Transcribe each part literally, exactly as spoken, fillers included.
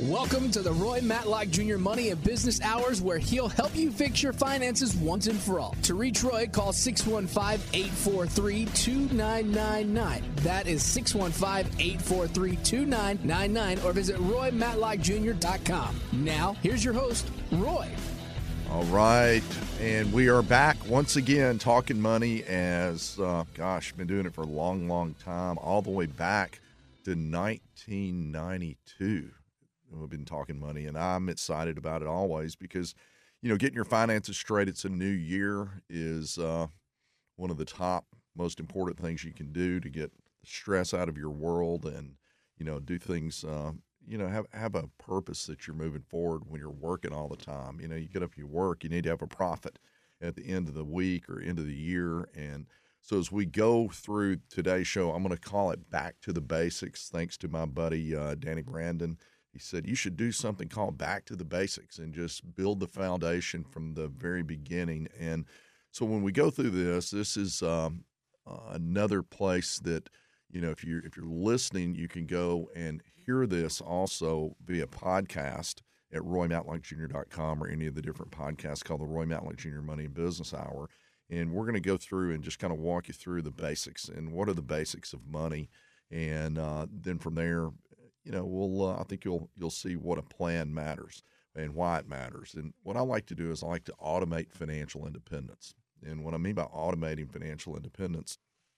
Welcome to the Roy Matlock Junior Money and Business Hours, where he'll help you fix your finances once and for all. To reach Roy, call six one five, eight four three, two nine nine nine. That is six one five, eight four three, two nine nine nine, or visit roy matlock junior dot com. Now, here's your host, Roy. All right, and we are back once again talking money as, uh, gosh, been doing it for a long, long time, all the way back to nineteen ninety-two. We've been talking money, and I'm excited about it always because, you know, getting your finances straight, it's a new year, is uh, one of the top most important things you can do to get stress out of your world and, you know, do things, uh, you know, have have a purpose that you're moving forward when you're working all the time. You know, you get up, you work, you need to have a profit at the end of the week or end of the year. And so as we go through today's show, I'm going to call it Back to the Basics, thanks to my buddy uh, Danny Brandon. He said, you should do something called Back to the Basics and just build the foundation from the very beginning. And so when we go through this, this is um, uh, another place that, you know, if you're, if you're listening, you can go and hear this also via podcast at roy matlock junior dot com or any of the different podcasts called the Roy Matlock Junior Money and Business Hour. And we're going to go through and just kind of walk you through the basics and what are the basics of money. And uh, then from there, you know, we'll uh, I think you'll you'll see what a plan matters and why it matters. And what I like to do is I like to automate financial independence. And what I mean by automating financial independence,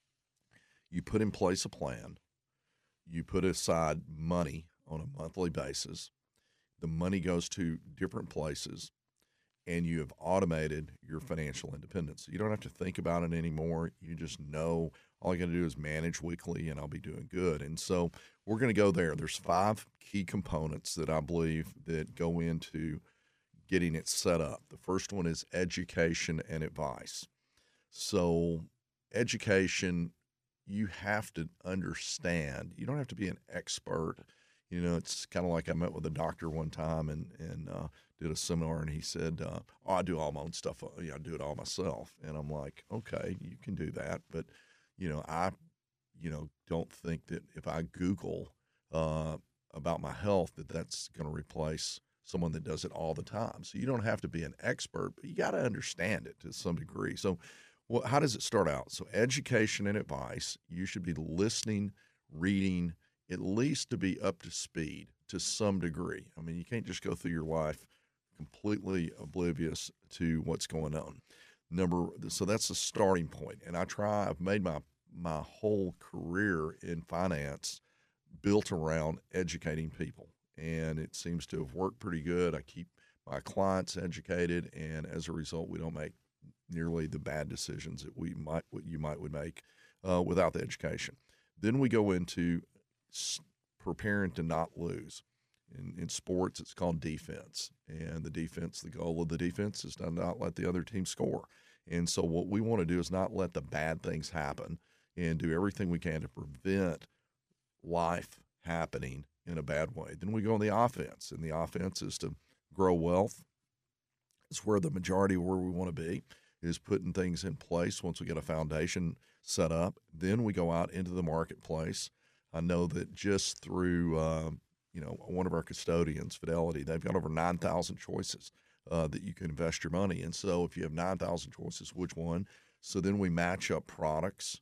you put in place a plan, you put aside money on a monthly basis, the money goes to different places, and you have automated your financial independence. You don't have to think about it anymore. You just know all you got to do is manage weekly, and I'll be doing good. And so we're going to go there. There's five key components that I believe that go into getting it set up. The first one is education and advice. So education, you have to understand. You don't have to be an expert. You know, it's kind of like I met with a doctor one time and and uh, did a seminar, and he said, uh, oh, I do all my own stuff. You know, I do it all myself. And I'm like, okay, you can do that. But, you know, I, you know, don't think that if I Google uh, about my health that that's going to replace someone that does it all the time. So you don't have to be an expert, but you got to understand it to some degree. So well, how does it start out? So education and advice, you should be listening, reading, at least to be up to speed to some degree. I mean, you can't just go through your life completely oblivious to what's going on. Number, so that's the starting point. And I try, I've made my, my whole career in finance built around educating people. And it seems to have worked pretty good. I keep my clients educated, and as a result, we don't make nearly the bad decisions that we might, what you might would make uh, without the education. Then we go into preparing to not lose. In, in sports, it's called defense. And the defense, the goal of the defense is to not let the other team score. And so what we want to do is not let the bad things happen and do everything we can to prevent life happening in a bad way. Then we go on the offense, and the offense is to grow wealth. It's where the majority of where we want to be is putting things in place once we get a foundation set up. Then we go out into the marketplace. I know that just through, uh, you know, one of our custodians, Fidelity, they've got over nine thousand choices uh, that you can invest your money in. So if you have nine thousand choices, which one? So then we match up products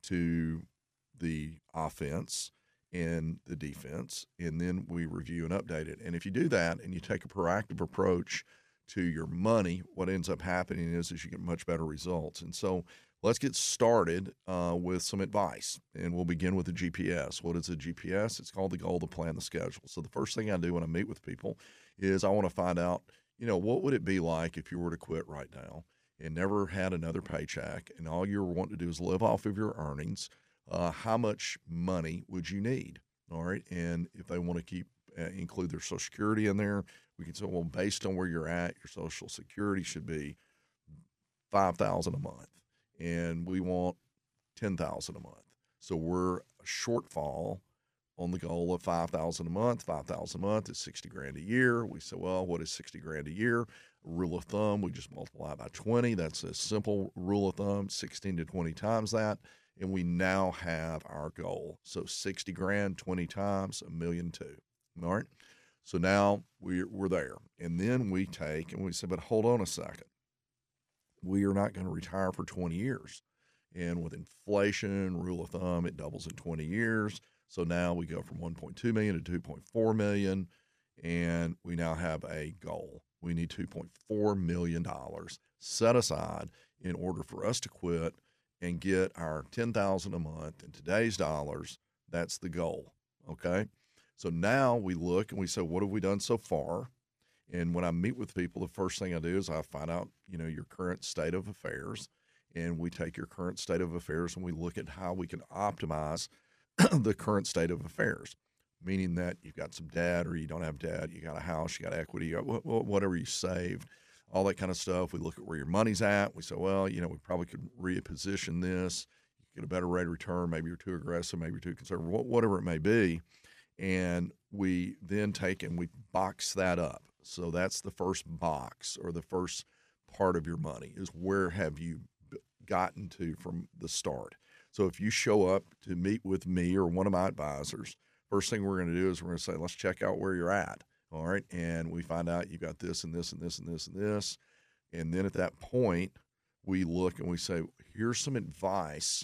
to the offense and the defense, and then we review and update it. And if you do that and you take a proactive approach to your money, what ends up happening is, is you get much better results. And so let's get started uh, with some advice, and we'll begin with the G P S. What is a G P S? It's called the goal, the plan, the schedule. So the first thing I do when I meet with people is I want to find out, you know, what would it be like if you were to quit right now and never had another paycheck, and all you're wanting to do is live off of your earnings? Uh, how much money would you need? All right, and if they want to keep uh, include their Social Security in there, we can say, well, based on where you're at, your Social Security should be five thousand dollars a month. And we want ten thousand dollars a month. So we're a shortfall on the goal of five thousand dollars a month. five thousand dollars a month is sixty grand a year. We say, well, what is sixty grand a year? Rule of thumb, we just multiply by twenty. That's a simple rule of thumb, sixteen to twenty times that. And we now have our goal. So sixty grand, twenty times, a million two. All right. So now we're, we're there. And then we take and we say, but hold on a second. We are not going to retire for twenty years. And with inflation, rule of thumb, it doubles in twenty years. So now we go from one point two million dollars to two point four million dollars, and we now have a goal. We need two point four million dollars set aside in order for us to quit and get our ten thousand dollars a month in today's dollars. That's the goal, okay? So now we look and we say, what have we done so far? And when I meet with people, the first thing I do is I find out, you know, your current state of affairs. And we take your current state of affairs and we look at how we can optimize the current state of affairs, meaning that you've got some debt or you don't have debt, you got a house, you got equity, you got whatever you saved, all that kind of stuff. We look at where your money's at. We say, well, you know, we probably could reposition this, you get a better rate of return. Maybe you're too aggressive, maybe you're too conservative, whatever it may be. And we then take and we box that up. So that's the first box or the first part of your money is where have you gotten to from the start. So if you show up to meet with me or one of my advisors, first thing we're going to do is we're going to say, let's check out where you're at. All right. And we find out you got this and this and this and this and this. And then at that point, we look and we say, here's some advice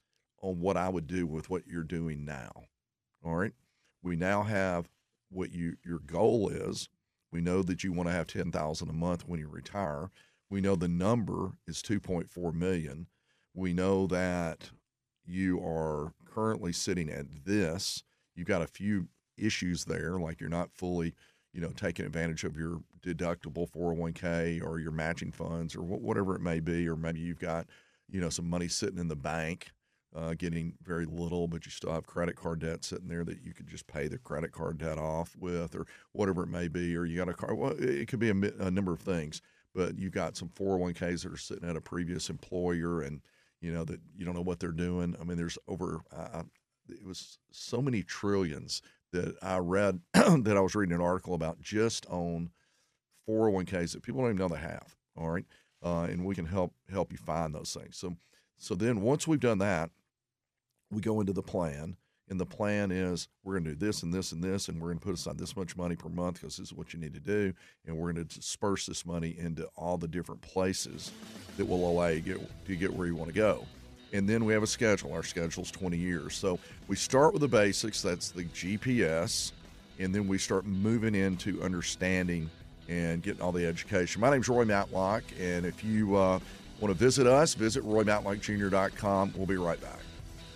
on what I would do with what you're doing now. All right. We now have what you your goal is. We know that you want to have ten thousand dollars a month when you retire. We know the number is two point four million dollars. We know that you are currently sitting at this. You've got a few issues there, like you're not fully, you know, taking advantage of your deductible four oh one k or your matching funds or wh- whatever it may be, or maybe you've got, you know, some money sitting in the bank, uh, getting very little, but you still have credit card debt sitting there that you could just pay the credit card debt off with, or whatever it may be, or you got a car. Well, it could be a, a number of things. But you've got some four oh one k's that are sitting at a previous employer and, you know, that you don't know what they're doing. I mean, there's over, uh, it was so many trillions that I read, that I was reading an article about just on four oh one k's that people don't even know they have, all right? Uh, and we can help help you find those things. So, so then once we've done that, we go into the plan. And the plan is we're going to do this and this and this, and we're going to put aside this much money per month because this is what you need to do. And we're going to disperse this money into all the different places that will allow you to get, to get where you want to go. And then we have a schedule. Our schedule's twenty years. So we start with the basics. That's the G P S. And then we start moving into understanding and getting all the education. My name's Roy Matlock. And if you uh, want to visit us, visit roy matlock junior dot com. We'll be right back.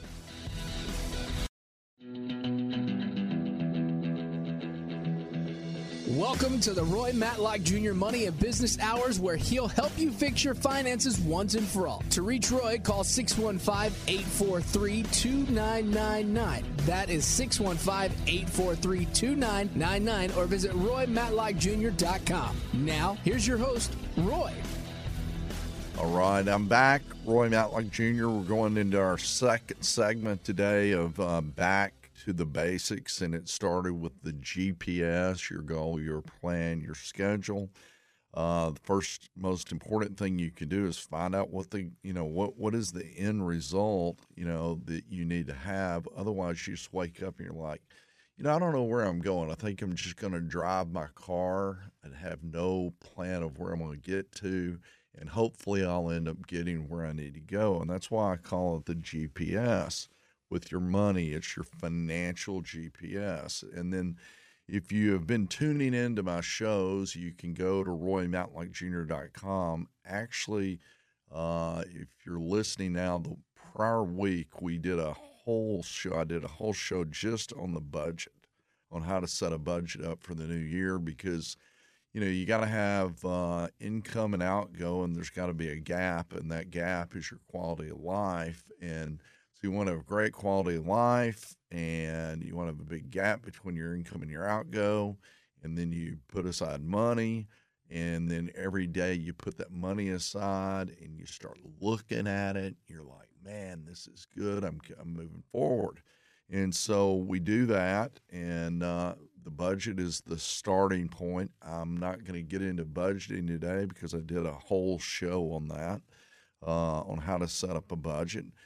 Welcome to the Roy Matlock Junior Money and Business Hours, where he'll help you fix your finances once and for all. To reach Roy, call six one five, eight four three, two nine nine nine. That is six one five, eight four three, two nine nine nine, or visit roy matlock junior dot com. Now, here's your host, Roy. All right, I'm back. Roy Matlock Junior We're going into our second segment today of uh, Back to the Basics, and it started with the G P S, your goal, your plan, your schedule. Uh, the first most important thing you can do is find out what the, you know, what, what is the end result, you know, that you need to have. Otherwise, you just wake up and you're like, you know, I don't know where I'm going. I think I'm just going to drive my car and have no plan of where I'm going to get to, and hopefully I'll end up getting where I need to go. And that's why I call it the G P S. With your money, it's your financial G P S. And then if you have been tuning into my shows, you can go to roy matlock junior dot com. Actually, uh, if you're listening now, the prior week we did a whole show. I did a whole show just on the budget, on how to set a budget up for the new year, because, you know, you got to have uh, income and outgo, and there's got to be a gap, and that gap is your quality of life. And so you want to have a great quality of life, and you want to have a big gap between your income and your outgo, and then you put aside money, and then every day you put that money aside and you start looking at it. You're like, man, this is good. I'm, I'm moving forward. And so we do that, and uh, the budget is the starting point. I'm not going to get into budgeting today because I did a whole show on that, uh, on how to set up a budget.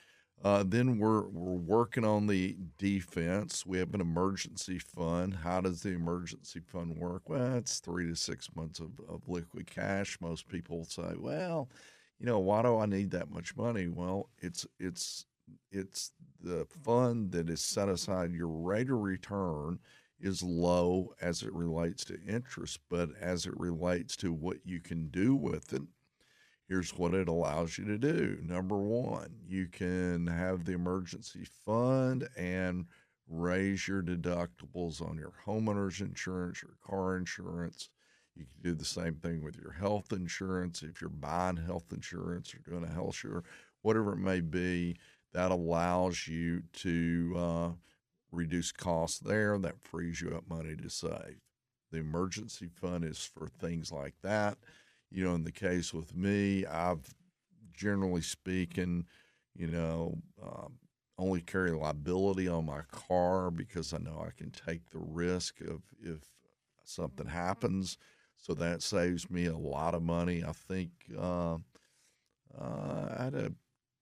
Uh, then we're we're working on the defense. We have an emergency fund. How does the emergency fund work? Well, it's three to six months of, of liquid cash. Most people say, well, you know, why do I need that much money? Well, it's it's it's the fund that is set aside. Your rate of return is low as it relates to interest, but as it relates to what you can do with it, here's what it allows you to do. Number one, you can have the emergency fund and raise your deductibles on your homeowner's insurance, your car insurance. You can do the same thing with your health insurance. If you're buying health insurance or doing a health share, whatever it may be, that allows you to uh, reduce costs there. That frees you up money to save. The emergency fund is for things like that. You know, in the case with me, I've generally speaking, you know, um, only carry liability on my car because I know I can take the risk of if something happens. So that saves me a lot of money. I think uh, uh, I had a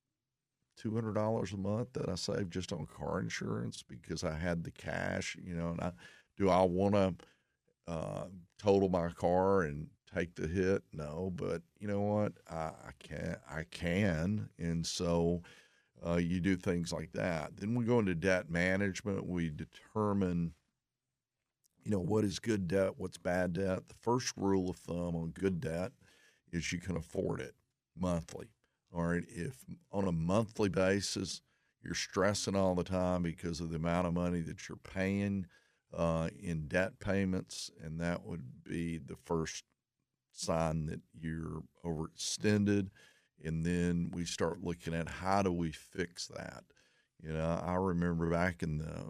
two hundred dollars a month that I saved just on car insurance because I had the cash, you know, and I do I want to uh, total my car and take the hit? No, but you know what? I, I can, I can. And so uh, you do things like that. Then we go into debt management. We determine, you know, what is good debt, what's bad debt. The first rule of thumb on good debt is you can afford it monthly. All right. If on a monthly basis, you're stressing all the time because of the amount of money that you're paying uh, in debt payments, and that would be the first sign that you're overextended. And then we start looking at how do we fix that. You know, I remember back in the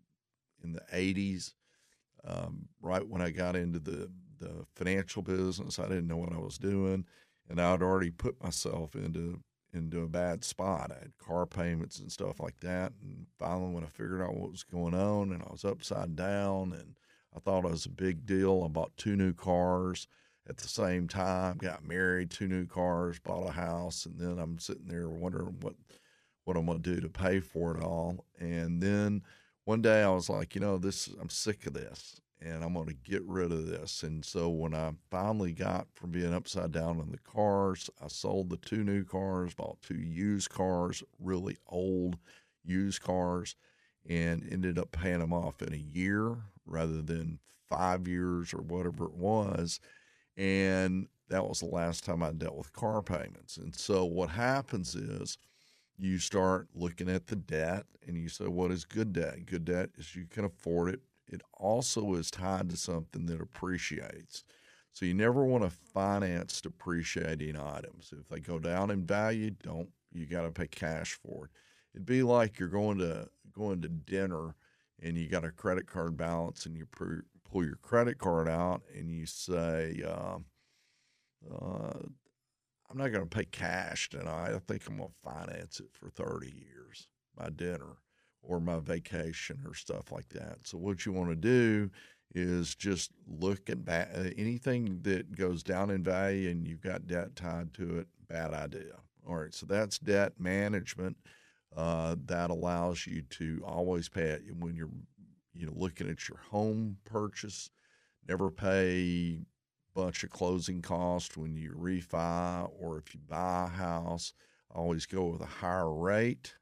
in the eighties, um, right when I got into the the financial business, I didn't know what I was doing, and I'd already put myself into into a bad spot. I had car payments and stuff like that, and finally when I figured out what was going on, and I was upside down, and I thought it was a big deal, I bought two new cars at the same time, got married, two new cars, bought a house, and then I'm sitting there wondering what what I'm going to do to pay for it all. And then one day I was like, you know, this I'm sick of this, and I'm going to get rid of this. And so when I finally got from being upside down in the cars, I sold the two new cars, bought two used cars, really old used cars, and ended up paying them off in a year rather than five years or whatever it was. And that was the last time I dealt with car payments. And so what happens is you start looking at the debt and you say, what is good debt? Good debt is you can afford it. It also is tied to something that appreciates. So you never want to finance depreciating items. If they go down in value, don't you got to pay cash for it. It'd be like you're going to going to dinner and you got a credit card balance and you pre- pull your credit card out and you say, uh, uh, I'm not going to pay cash tonight. I think I'm going to finance it for thirty years, my dinner or my vacation or stuff like that. So what you want to do is just look at ba- anything that goes down in value and you've got debt tied to it, bad idea. All right, so that's debt management. Uh, that allows you to always pay it when you're you know, looking at your home purchase. Never pay a bunch of closing costs when you refi or if you buy a house. Always go with a higher rate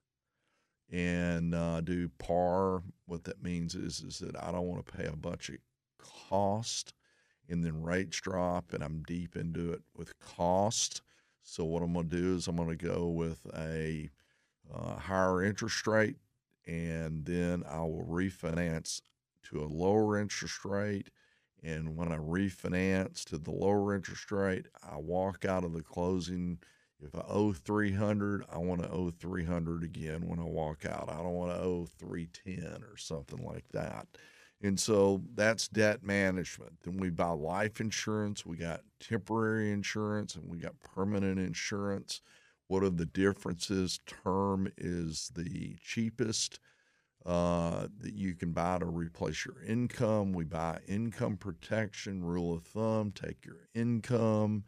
and uh, do par. What that means is, is that I don't want to pay a bunch of cost and then rates drop and I'm deep into it with cost. So what I'm going to do is I'm going to go with a uh, higher interest rate, and then I will refinance to a lower interest rate. And when I refinance to the lower interest rate, I walk out of the closing. If I owe three hundred, I want to owe three hundred again when I walk out. I don't want to owe three ten or something like that. And so that's debt management. Then we buy life insurance. We got temporary insurance and we got permanent insurance. What are the differences? Term is the cheapest uh, that you can buy to replace your income. We buy income protection. Rule of thumb, take your income,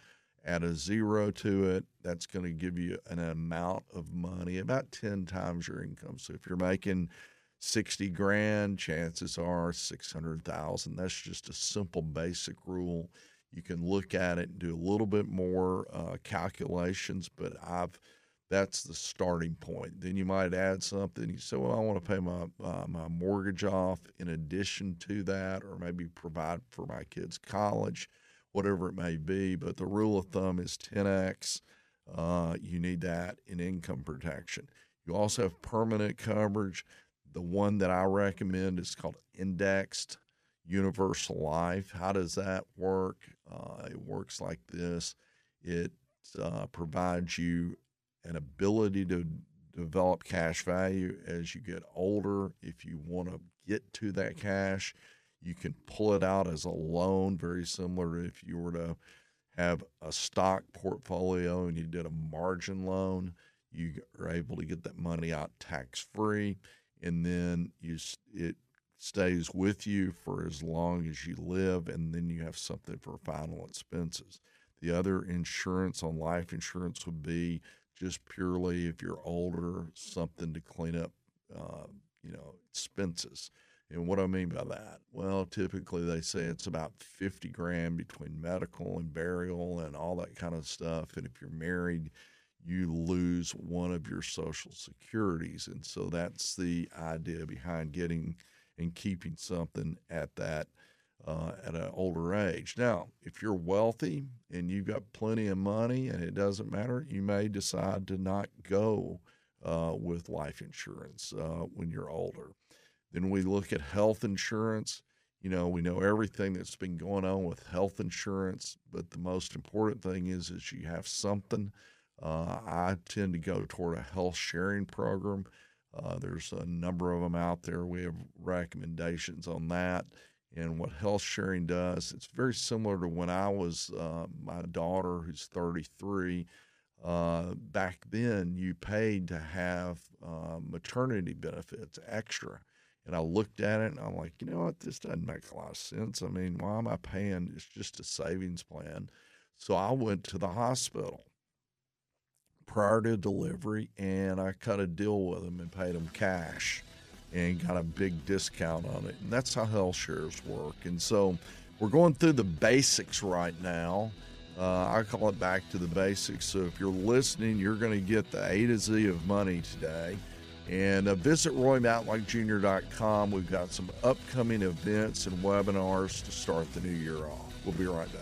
add a zero to it. That's going to give you an amount of money, about ten times your income. So if you're making sixty grand, chances are six hundred thousand. That's just a simple basic rule. You can look at it and do a little bit more uh, calculations, but I've that's the starting point. Then you might add something. You say, well, I want to pay my uh, my mortgage off in addition to that, or maybe provide for my kids' college, whatever it may be. But the rule of thumb is ten x. Uh, you need that in income protection. You also have permanent coverage. The one that I recommend is called indexed universal life. How does that work? Uh, it works like this. It uh, provides you an ability to develop cash value as you get older. If you want to get to that cash, you can pull it out as a loan, very similar to if you were to have a stock portfolio and you did a margin loan. You are able to get that money out tax-free, and then you it stays with you for as long as you live, and then you have something for final expenses. The other insurance on life insurance would be just purely if you're older, something to clean up, uh, you know, expenses. And what do I mean by that? Well, typically they say it's about fifty grand between medical and burial and all that kind of stuff. And if you're married, you lose one of your Social Securities. And so that's the idea behind getting and keeping something at that uh, at an older age. Now, if you're wealthy and you've got plenty of money and it doesn't matter, you may decide to not go uh, with life insurance uh, when you're older. Then we look at health insurance. You know, we know everything that's been going on with health insurance, but the most important thing is, is you have something. Uh, I tend to go toward a health sharing program. Uh, there's a number of them out there. We have recommendations on that. And what health sharing does, it's very similar to when I was, uh, my daughter, who's thirty-three, uh, back then you paid to have uh, maternity benefits extra. And I looked at it and I'm like, you know what, this doesn't make a lot of sense. I mean, why am I paying? It's just a savings plan. So I went to the hospital prior to delivery, and I cut a deal with them and paid them cash and got a big discount on it. And that's how health shares work. And so we're going through the basics right now. Uh, I call it back to the basics. So if you're listening, you're going to get the A to Z of money today. And uh, visit Roy Matlock Junior dot com. We've got some upcoming events and webinars to start the new year off. We'll be right back.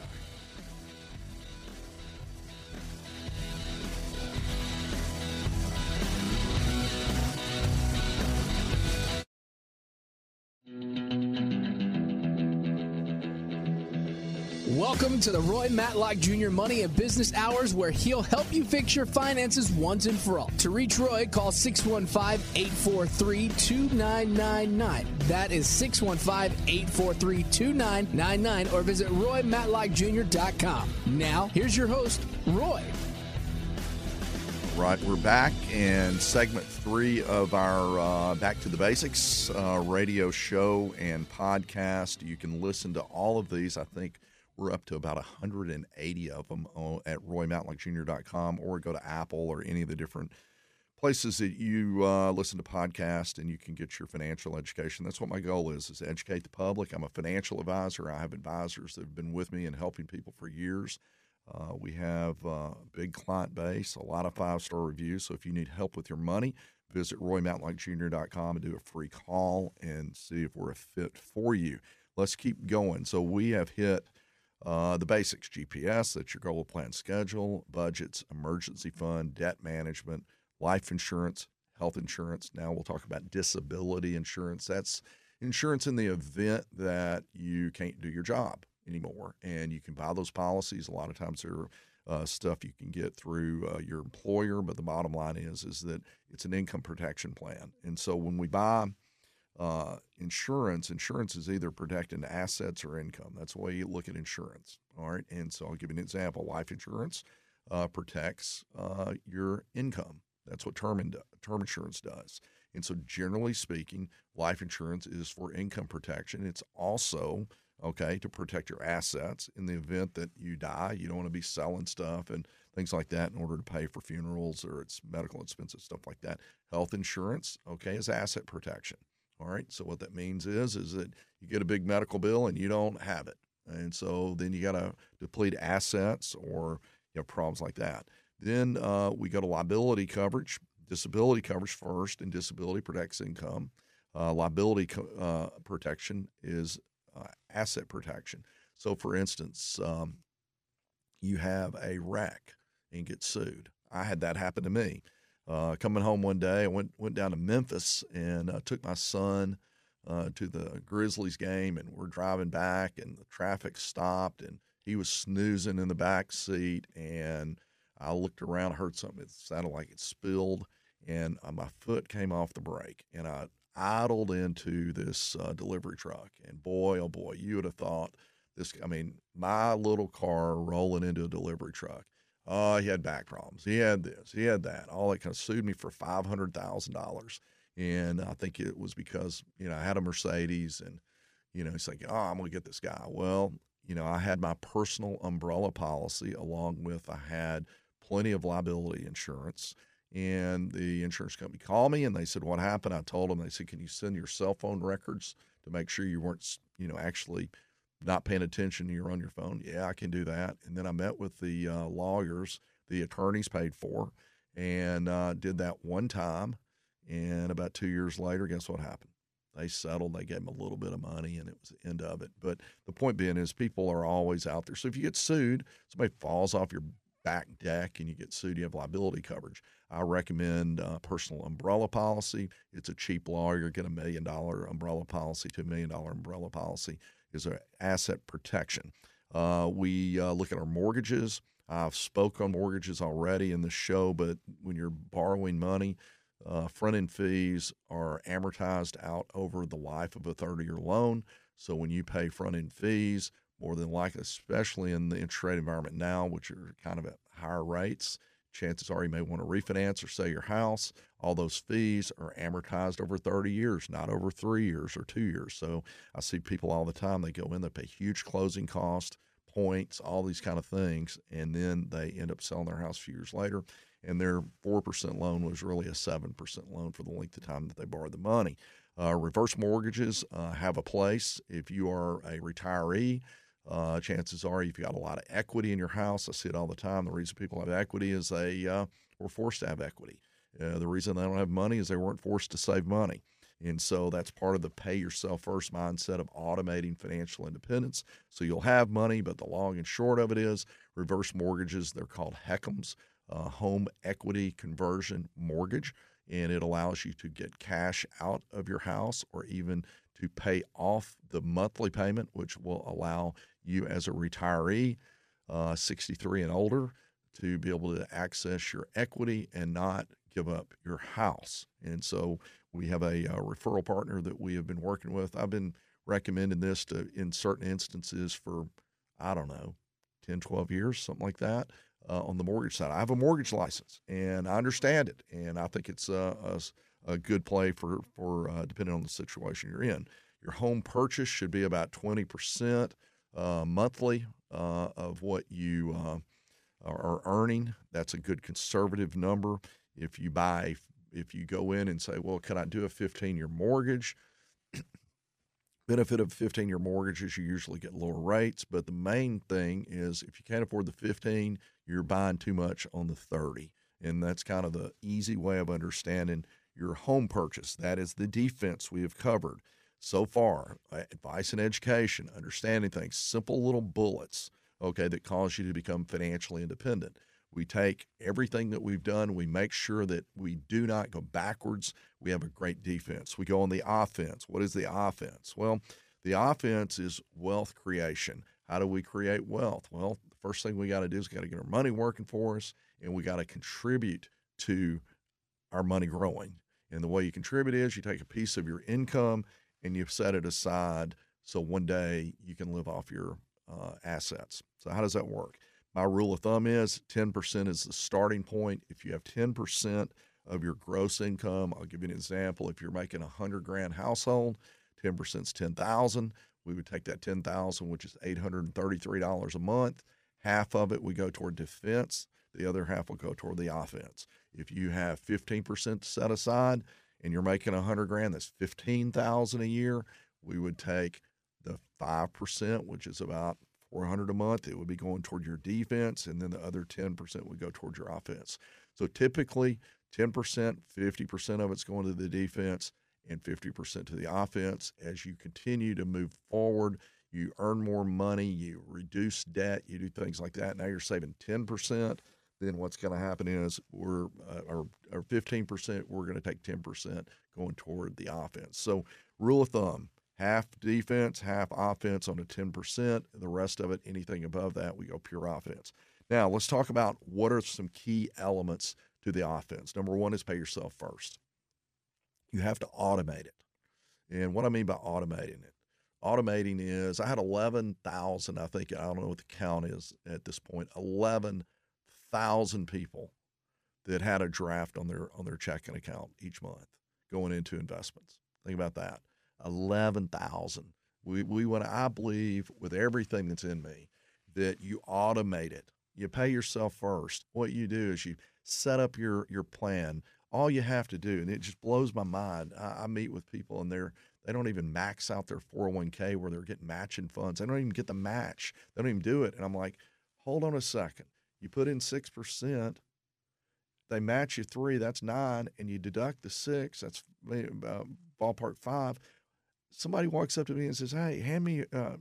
Welcome to the Roy Matlock Junior Money and Business Hours, where he'll help you fix your finances once and for all. To reach Roy, call six one five, eight four three, two nine nine nine. That is six one five, eight four three, two nine nine nine, or visit Roy Matlock Junior dot com. Now, here's your host, Roy. Right, we're back in segment three of our uh, Back to the Basics uh, radio show and podcast. You can listen to all of these. I think we're up to about one hundred eighty of them on, at Roy Matlock Junior dot com, or go to Apple or any of the different places that you uh, listen to podcasts, and you can get your financial education. That's what my goal is, is to educate the public. I'm a financial advisor. I have advisors that have been with me and helping people for years. Uh, we have uh, a big client base, a lot of five-star reviews. So if you need help with your money, visit Roy Matlock Junior dot com and do a free call and see if we're a fit for you. Let's keep going. So we have hit Uh, the basics: G P S, that's your goal plan schedule, budgets, emergency fund, debt management, life insurance, health insurance. Now we'll talk about disability insurance. That's insurance in the event that you can't do your job anymore, and you can buy those policies. A lot of times they're uh, stuff you can get through uh, your employer, but the bottom line is, is that it's an income protection plan. And so when we buy Uh, insurance, insurance is either protecting assets or income. That's the way you look at insurance. All right. And so I'll give you an example. Life insurance uh, protects uh, your income. That's what term, in, term insurance does. And so generally speaking, life insurance is for income protection. It's also okay, to protect your assets in the event that you die. You don't want to be selling stuff and things like that in order to pay for funerals or it's medical expenses, stuff like that. Health insurance, okay, is asset protection. All right, so what that means is, is that you get a big medical bill and you don't have it. And so then you got to deplete assets or you know problems like that. Then uh, we go to liability coverage. Disability coverage first, and disability protects income. Uh, liability co- uh, protection is uh, asset protection. So, for instance, um, you have a wreck and get sued. I had that happen to me. Uh, coming home one day, I went went down to Memphis and uh, took my son uh, to the Grizzlies game, and we're driving back, and the traffic stopped, and he was snoozing in the back seat, and I looked around, heard something. It sounded like it spilled, and uh, my foot came off the brake, and I idled into this uh, delivery truck. And boy, oh boy, you would have thought this. I mean, my little car rolling into a delivery truck. Oh, he had back problems. He had this. He had that. All that kind of sued me for five hundred thousand dollars. And I think it was because, you know, I had a Mercedes and, you know, he's like, oh, I'm going to get this guy. Well, you know, I had my personal umbrella policy along with I had plenty of liability insurance. And the insurance company called me and they said, what happened? I told them, they said, can you send your cell phone records to make sure you weren't, you know, actually not paying attention, you're on your phone? Yeah, I can do that. And then I met with the uh, lawyers, the attorneys paid for, and uh, did that one time. And about two years later, guess what happened? They settled. They gave them a little bit of money, and it was the end of it. But the point being is people are always out there. So if you get sued, somebody falls off your back deck and you get sued, you have liability coverage. I recommend uh, personal umbrella policy. It's a cheap lawyer. Get a million dollar umbrella policy, two million dollar umbrella policy is an asset protection. Uh, we uh, look at our mortgages. I've spoke on mortgages already in the show, but when you're borrowing money, uh, front-end fees are amortized out over the life of a thirty-year loan. So when you pay front-end fees, more than likely, especially in the interest rate environment now, which are kind of at higher rates, chances are you may want to refinance or sell your house. All those fees are amortized over thirty years, not over three years or two years. So I see people all the time, they go in, they pay huge closing costs, points, all these kind of things, and then they end up selling their house a few years later, and their four percent loan was really a seven percent loan for the length of time that they borrowed the money. Uh, reverse mortgages uh, have a place. If you are a retiree, Uh, chances are you've got a lot of equity in your house. I see it all the time. The reason people have equity is they uh, were forced to have equity. Uh, the reason they don't have money is they weren't forced to save money. And so that's part of the pay yourself first mindset of automating financial independence. So you'll have money, but the long and short of it is reverse mortgages. They're called H E C Ms, uh, home equity conversion mortgage. And it allows you to get cash out of your house or even to pay off the monthly payment, which will allow you as a retiree, uh, sixty-three and older, to be able to access your equity and not give up your house. And so we have a, a referral partner that we have been working with. I've been recommending this to in certain instances for, I don't know, ten, twelve years, something like that. Uh, on the mortgage side, I have a mortgage license, and I understand it, and I think it's a, a, a good play for for uh, depending on the situation you're in. Your home purchase should be about twenty percent uh, monthly uh, of what you uh, are earning. That's a good conservative number. If you buy, if you go in and say, well, can I do a fifteen-year mortgage? Benefit of fifteen-year mortgages, you usually get lower rates, but the main thing is if you can't afford the fifteen, you're buying too much on the thirty. And that's kind of the easy way of understanding your home purchase. That is the defense we have covered so far. Advice and education, understanding things, simple little bullets, okay, that cause you to become financially independent. We take everything that we've done, we make sure that we do not go backwards. We have a great defense. We go on the offense. What is the offense? Well, the offense is wealth creation. How do we create wealth? Well, the first thing we got to do is got to get our money working for us, and we got to contribute to our money growing. And the way you contribute is you take a piece of your income and you set it aside so one day you can live off your uh, assets. So how does that work? My rule of thumb is ten percent is the starting point. If you have ten percent of your gross income, I'll give you an example. If you're making a hundred grand household, ten percent is ten thousand. we would take that ten thousand dollars, which is eight hundred thirty-three dollars a month. Half of it would go toward defense. The other half will go toward the offense. If you have fifteen percent set aside and you're making one hundred grand, that's fifteen thousand dollars a year. We would take the five percent, which is about four hundred dollars a month. It would be going toward your defense, and then the other ten percent would go towards your offense. So typically ten percent, fifty percent of it's going to the defense and fifty percent to the offense. As you continue to move forward, you earn more money, you reduce debt, you do things like that. Now you're saving ten percent. Then what's going to happen is we're uh, or, or fifteen percent, we're going to take ten percent going toward the offense. So rule of thumb, half defense, half offense on a ten percent. The rest of it, anything above that, we go pure offense. Now let's talk about what are some key elements to the offense. Number one is pay yourself first. You have to automate it. And what I mean by automating it, automating is I had eleven thousand, I think, I don't know what the count is at this point, eleven thousand people that had a draft on their on their checking account each month going into investments. Think about that. eleven thousand. We we want to, I believe with everything that's in me that you automate it. You pay yourself first. What you do is you set up your your plan. All you have to do, and it just blows my mind. I, I meet with people and they're they don't even max out their four oh one k where they're getting matching funds. They don't even get the match. They don't even do it. And I'm like, hold on a second. You put in six percent, they match you three, that's nine, and you deduct the six, that's uh, ballpark five. Somebody walks up to me and says, hey, hand me, uh,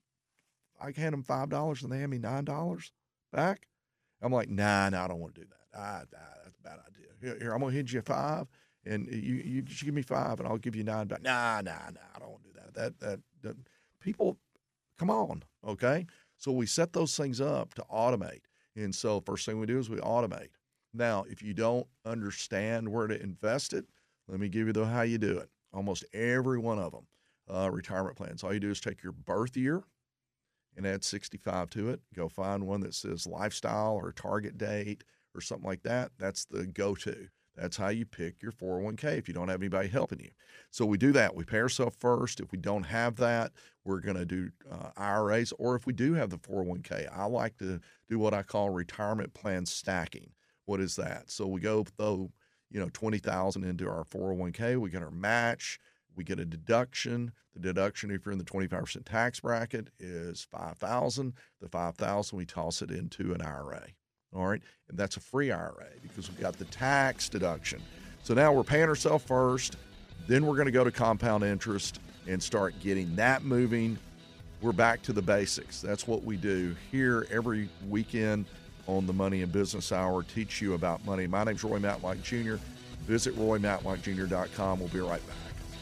I hand them five dollars and they hand me nine dollars back. I'm like, nah, nah, I don't want to do that. Ah, nah, that's a bad idea. Here, here I'm going to hand you five, and you, you just give me five, and I'll give you nine back. Nah, nah, nah, I don't want to do that. That, that, that. People, come on, okay? So we set those things up to automate. And so first thing we do is we automate. Now, if you don't understand where to invest it, let me give you the how you do it. Almost every one of them, uh, retirement plans. All you do is take your birth year and add sixty-five to it. Go find one that says lifestyle or target date or something like that. That's the go-to. That's how you pick your four oh one k if you don't have anybody helping you. So we do that. We pay ourselves first. If we don't have that, we're going to do uh, I R As. Or if we do have the four oh one k, I like to do what I call retirement plan stacking. What is that? So we go throw, you know, twenty thousand dollars into our four oh one k. We get our match. We get a deduction. The deduction, if you're in the twenty-five percent tax bracket, is five thousand dollars. The five thousand dollars, we toss it into an I R A. All right, and that's a free I R A because we've got the tax deduction. So now we're paying ourselves first, then we're going to go to compound interest and start getting that moving. We're back to the basics. That's what we do here every weekend on the Money and Business Hour, teach you about money. My name's Roy Matlock Junior Visit roy matlock junior dot com. We'll be right back.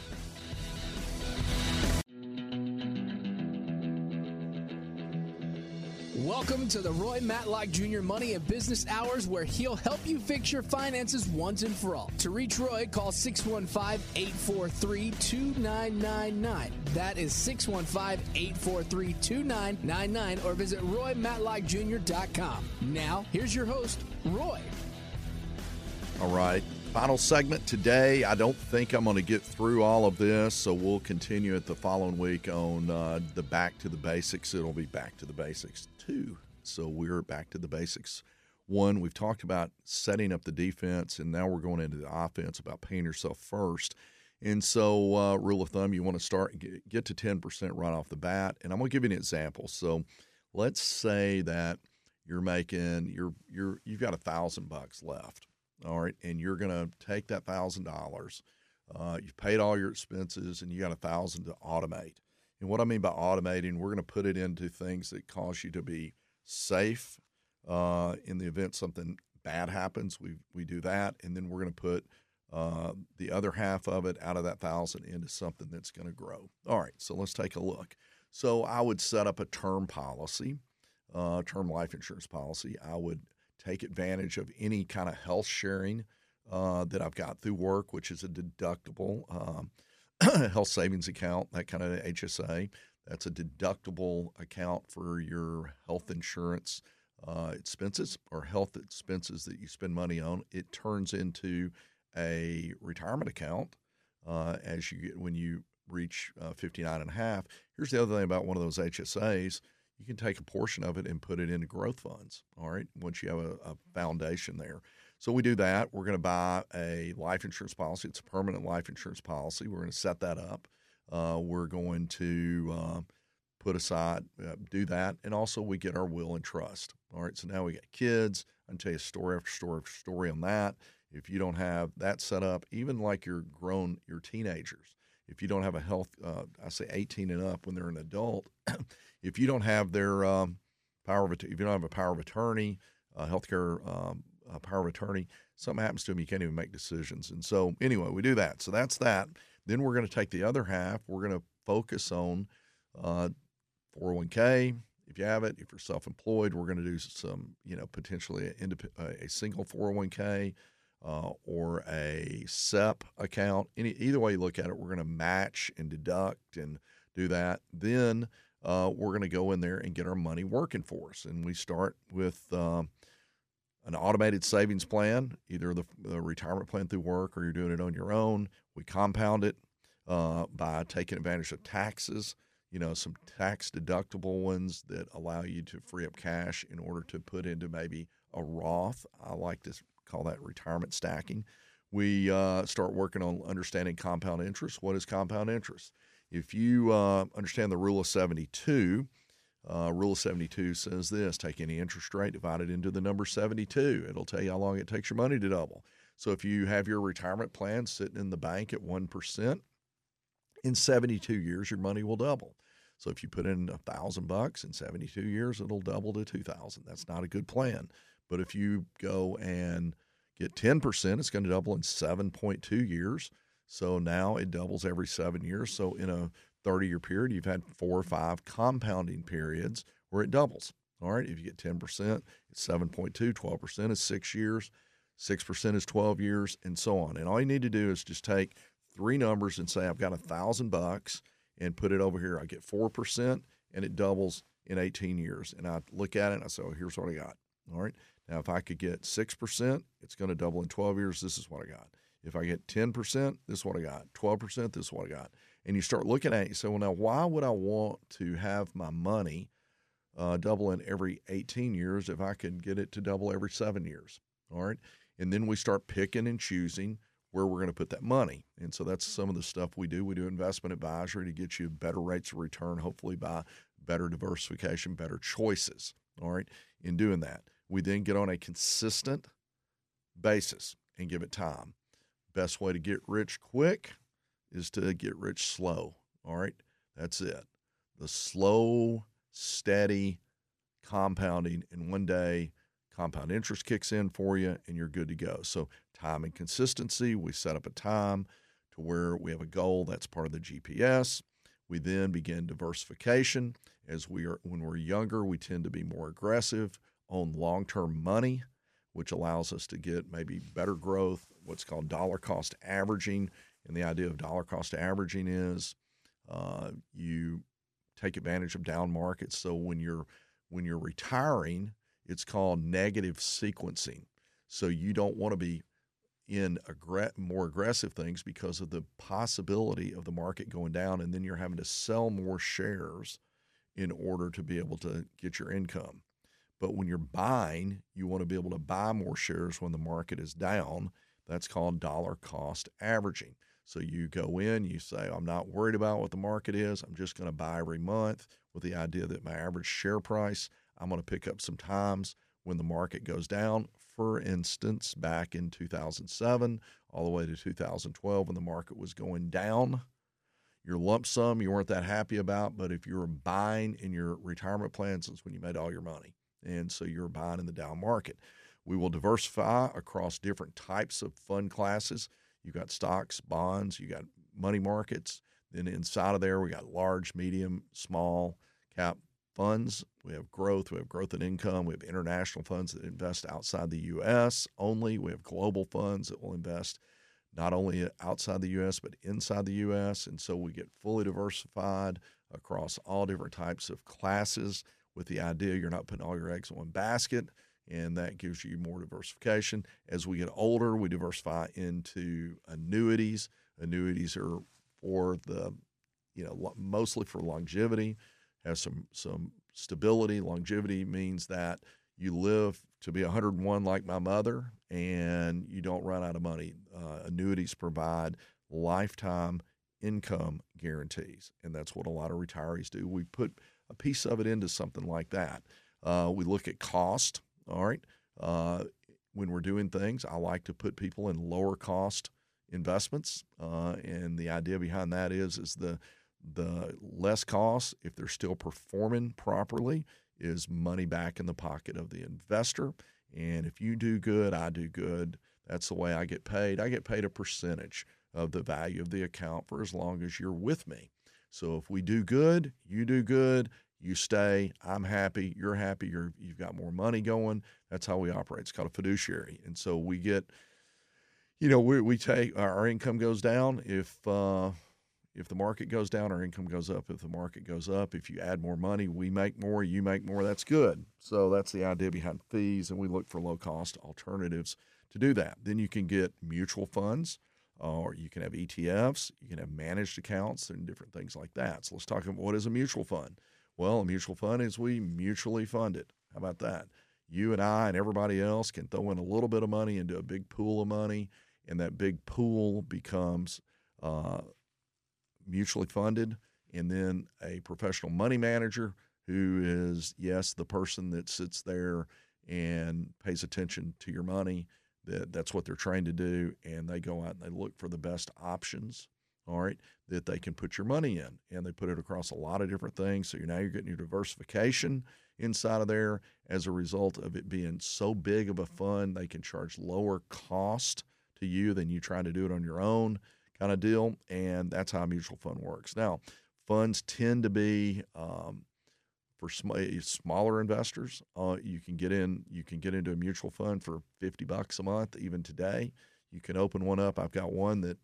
Welcome to the Roy Matlock Junior Money and Business Hours, where he'll help you fix your finances once and for all. To reach Roy, call six one five, eight four three, two nine nine nine. That is six one five, eight four three, two nine nine nine, or visit roy matlock junior dot com. Now, here's your host, Roy. All right. Final segment today. I don't think I'm going to get through all of this, so we'll continue it the following week on uh, the Back to the Basics. It'll be Back to the Basics two. So we're back to the basics. One, we've talked about setting up the defense, and now we're going into the offense about paying yourself first. And so uh, rule of thumb, you want to start get, get to ten percent right off the bat. And I'm going to give you an example. So let's say that you're making you're you're you've got a thousand bucks left. All right, and you're going to take that thousand dollars. Uh, you've paid all your expenses, and you got a thousand to automate. And what I mean by automating, we're going to put it into things that cause you to be safe. Uh, in the event something bad happens, we we do that, and then we're going to put uh, the other half of it out of that thousand into something that's going to grow. All right, so let's take a look. So I would set up a term policy, uh, term life insurance policy. I would take advantage of any kind of health sharing uh, that I've got through work, which is a deductible um, health savings account, that kind of H S A. That's a deductible account for your health insurance uh, expenses or health expenses that you spend money on. It turns into a retirement account uh, as you get when you reach uh, fifty-nine and a half. Here's the other thing about one of those H S As. You can take a portion of it and put it into growth funds, all right, once you have a, a foundation there. So we do that. We're going to buy a life insurance policy. It's a permanent life insurance policy. We're going to set that up. Uh, we're going to uh, put aside, uh, do that. And also we get our will and trust. All right, so now we got kids. I can tell you story after story after story on that. If you don't have that set up, even like you're grown, you're teenagers, if you don't have a health, uh, I say eighteen and up when they're an adult, if you don't have their um, power of, if you don't have a power of attorney, uh, healthcare um, uh, power of attorney, something happens to them, you can't even make decisions. And so anyway, we do that. So that's that. Then we're going to take the other half. We're going to focus on uh, four oh one k. If you have it, if you're self-employed, we're going to do some, you know, potentially a, indep- a single four oh one k. Uh, or a S E P account. Any, either way you look at it, we're going to match and deduct and do that. Then uh, we're going to go in there and get our money working for us. And we start with um, an automated savings plan, either the, the retirement plan through work or you're doing it on your own. We compound it uh, by taking advantage of taxes, you know, some tax deductible ones that allow you to free up cash in order to put into maybe a Roth. I like this. Call that retirement stacking. We uh, start working on understanding compound interest. What is compound interest? If you uh, understand the rule of seventy-two, uh, rule of seventy-two says this: take any interest rate, divide it into the number seventy-two. It'll tell you how long it takes your money to double. So if you have your retirement plan sitting in the bank at one percent, in seventy-two years, your money will double. So if you put in a thousand bucks in seventy-two years, it'll double to two thousand. That's not a good plan. But if you go and get ten percent, it's going to double in seven point two years. So now it doubles every seven years. So in a thirty-year period, you've had four or five compounding periods where it doubles. All right, if you get ten percent, it's seven point two. twelve percent is six years. six percent is twelve years, and so on. And all you need to do is just take three numbers and say, I've got a thousand bucks and put it over here. I get four percent, and it doubles in eighteen years. And I look at it, and I say, oh, here's what I got. All right. Now, if I could get six percent, it's going to double in twelve years. This is what I got. If I get ten percent, this is what I got. twelve percent, this is what I got. And you start looking at it, you say, well, now, why would I want to have my money uh, double in every eighteen years if I could get it to double every seven years? All right. And then we start picking and choosing where we're going to put that money. And so that's some of the stuff we do. We do investment advisory to get you better rates of return, hopefully by better diversification, better choices. All right. In doing that, we then get on a consistent basis and give it time. Best way to get rich quick is to get rich slow. All right. That's it. The slow, steady compounding, and one day compound interest kicks in for you and you're good to go. So time and consistency, we set up a time to where we have a goal. That's part of the G P S. We then begin diversification. As we are, when we're younger, we tend to be more aggressive on long-term money, which allows us to get maybe better growth, what's called dollar cost averaging. And the idea of dollar cost averaging is uh, you take advantage of down markets. So when you're when you're retiring, it's called negative sequencing. So you don't want to be in aggr- more aggressive things because of the possibility of the market going down, and then you're having to sell more shares in order to be able to get your income. But when you're buying, you want to be able to buy more shares when the market is down. That's called dollar cost averaging. So you go in, you say, I'm not worried about what the market is. I'm just going to buy every month with the idea that my average share price, I'm going to pick up some times when the market goes down. For instance, back in two thousand seven, all the way to two thousand twelve, when the market was going down, your lump sum you weren't that happy about, but if you were buying in your retirement plans, that's when you made all your money. And so you're buying in the down market. We will diversify across different types of fund classes. You got stocks, bonds, you got money markets. Then inside of there, we got large, medium, small cap funds. We have growth. We have growth in income. We have international funds that invest outside the U S only. We have global funds that will invest not only outside the U S, but inside the U S. And so we get fully diversified across all different types of classes with the idea you're not putting all your eggs in one basket, and that gives you more diversification. As we get older, we diversify into annuities. Annuities are for the you know, lo- mostly for longevity, has some some stability. Longevity means that you live to be one hundred one like my mother, and you don't run out of money. Uh, annuities provide lifetime income guarantees, and that's what a lot of retirees do. We put a piece of it into something like that. Uh, we look at cost, all right? Uh, when we're doing things, I like to put people in lower cost investments, uh, and the idea behind that is is the the less cost, if they're still performing properly, is money back in the pocket of the investor. And if you do good, I do good. That's the way I get paid. I get paid a percentage of the value of the account for as long as you're with me. So if we do good, you do good, you stay, I'm happy, you're happy, you're, you've got more money going. That's how we operate. It's called a fiduciary. And so we get, you know, we, we take, our income goes down. If, uh, if the market goes down, our income goes up. If the market goes up, if you add more money, we make more, you make more, that's good. So that's the idea behind fees, and we look for low-cost alternatives to do that. Then you can get mutual funds, or you can have E T Fs, you can have managed accounts, and different things like that. So let's talk about what is a mutual fund. Well, a mutual fund is we mutually fund it. How about that? You and I and everybody else can throw in a little bit of money into a big pool of money, and that big pool becomes uh, mutually funded, and then a professional money manager who is, yes, the person that sits there and pays attention to your money. That that's what they're trained to do, and they go out and they look for the best options, all right, that they can put your money in, and they put it across a lot of different things. So you're now you're getting your diversification inside of there. As a result of it being so big of a fund, they can charge lower cost to you than you trying to do it on your own, kind of deal, and that's how a mutual fund works. Now, funds tend to be um, for sm- smaller investors. Uh, you can get in, you can get into a mutual fund for fifty bucks a month. Even today, you can open one up. I've got one that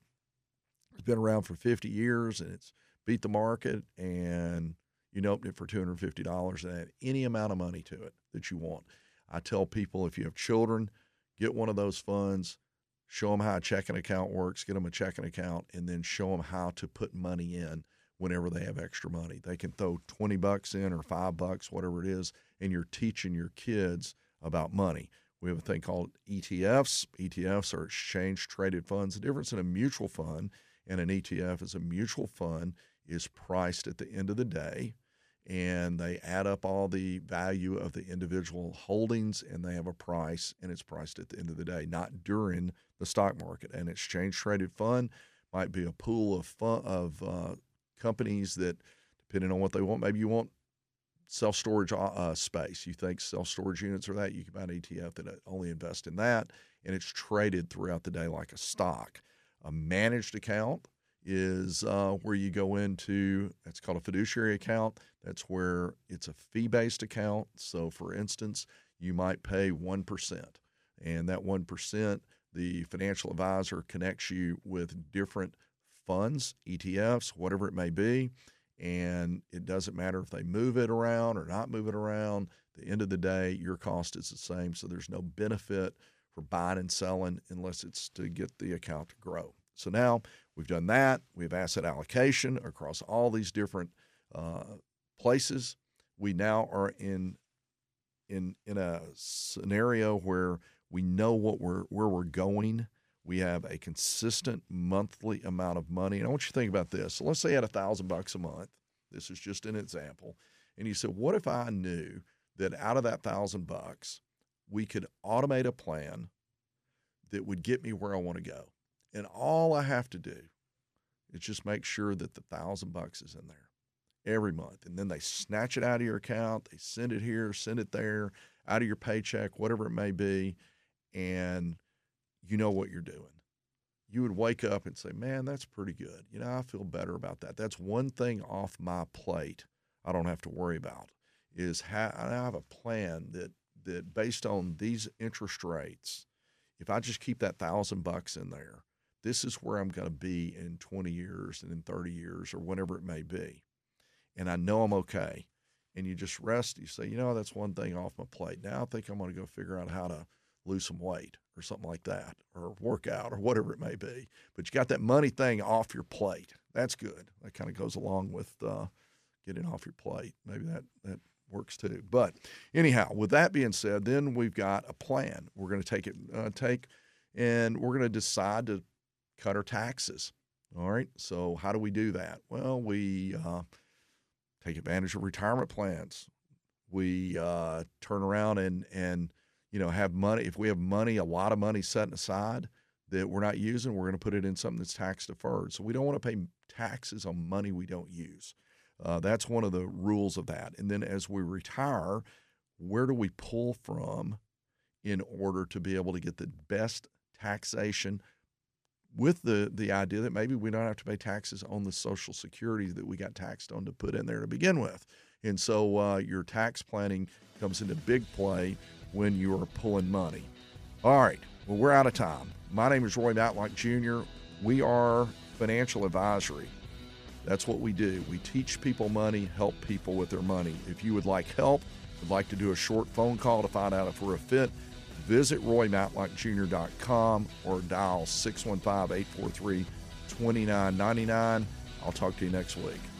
has been around for fifty years, and it's beat the market. And you can open it for two hundred fifty dollars and add any amount of money to it that you want. I tell people, if you have children, get one of those funds. Show them how a checking account works, get them a checking account, and then show them how to put money in whenever they have extra money. They can throw twenty bucks in or five bucks, whatever it is, and you're teaching your kids about money. We have a thing called E T Fs. E T Fs are exchange traded funds. The difference in a mutual fund and an E T F is a mutual fund is priced at the end of the day, and they add up all the value of the individual holdings, and they have a price, and it's priced at the end of the day, not during the stock market. An exchange-traded fund might be a pool of fun, of uh, companies that, depending on what they want, maybe you want self-storage uh, space. You think self-storage units are that, you can buy an E T F that only invests in that, and it's traded throughout the day like a stock. A managed account is uh, where you go into, that's called a fiduciary account. That's where it's a fee-based account. So, for instance, you might pay one percent, and that one percent, the financial advisor connects you with different funds, E T Fs, whatever it may be, and it doesn't matter if they move it around or not move it around. At the end of the day, your cost is the same, so there's no benefit for buying and selling unless it's to get the account to grow. So now we've done that. We have asset allocation across all these different uh, places. We now are in in in a scenario where we know what we're where we're going. We have a consistent monthly amount of money. And I want you to think about this. So let's say you had a thousand bucks a month. This is just an example. And you said, what if I knew that out of that thousand bucks, we could automate a plan that would get me where I want to go? And all I have to do is just make sure that the thousand bucks is in there every month. And then they snatch it out of your account. They send it here, send it there, out of your paycheck, whatever it may be. And you know what you're doing. You would wake up and say, man, that's pretty good. You know, I feel better about that. That's one thing off my plate I don't have to worry about, is ha- I have a plan that, that based on these interest rates, if I just keep that thousand bucks in there, this is where I'm going to be in twenty years and in thirty years or whatever it may be. And I know I'm okay. And you just rest. You say, you know, that's one thing off my plate. Now I think I'm going to go figure out how to lose some weight or something like that, or work out or whatever it may be. But you got that money thing off your plate. that's good. That kind of goes along with uh, getting off your plate. Maybe that, that works too. But anyhow, with that being said, then we've got a plan. We're going to take it, uh, take, and we're going to decide to cut our taxes. All right. So how do we do that? Well, we uh, take advantage of retirement plans. We uh, turn around and, and, you know, have money. If we have money, a lot of money set aside that we're not using, we're going to put it in something that's tax deferred. So we don't want to pay taxes on money we don't use. Uh, that's one of the rules of that. And then as we retire, where do we pull from in order to be able to get the best taxation, with the, the idea that maybe we don't have to pay taxes on the Social Security that we got taxed on to put in there to begin with. And so uh, your tax planning comes into big play when you are pulling money. All right, well, we're out of time. My name is Roy Matlock Junior We are Financial Advisory. That's what we do. We teach people money, help people with their money. If you would like help, would like to do a short phone call to find out if we're a fit, visit roy matlock junior dot com or dial six one five, eight four three, two nine nine nine. I'll talk to you next week.